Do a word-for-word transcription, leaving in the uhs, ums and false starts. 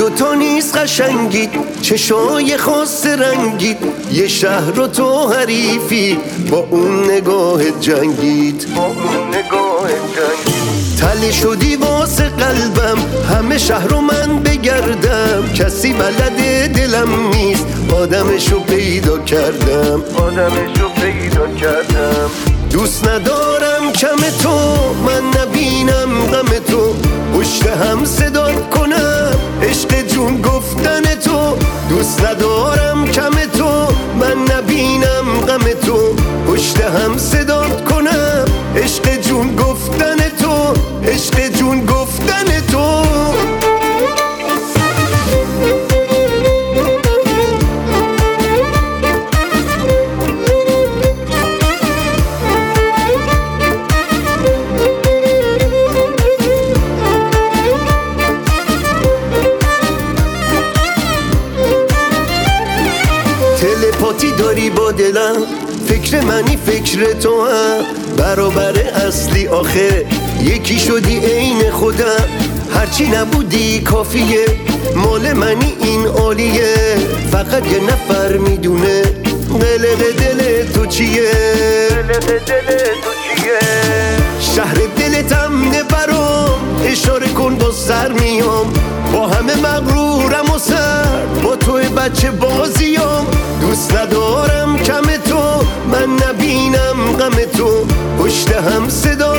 دوتا نیست قشنگید، چشای خاص رنگید، یه شهر رو تو حریفی با اون نگاه جنگید، با اون نگاه جنگید. تله شدی واسه قلبم، همه شهر رو من بگردم، کسی بلد دلم نیست، آدمشو پیدا کردم، آدمشو پیدا کردم. دوست ندارم کم تو، من نبینم غم تو، پشت هم صدات کنم عشق جون گفتن تو. دوست ندارم کم تو، من نبینم غم تو، پشت هم صدات کنم عشق جون گفتن تو، عشق جون گفتن تو. تلپاتی داری با دلم، فکر منی فکر تو هم، برابر اصلی آخه یکی شدی عین خودم. هرچی نبودی کافیه، مال منی این عالیه، فقط یه نفر میدونه قلق دل تو چیه، قلق دل تو چیه. شهر دلتم نبرم، اشاره کن با سر میام، با همه مغرورم و سر، با توی بچه بازیام. دوست ندارم کم تو، من نبینم غم تو، پشت هم صدا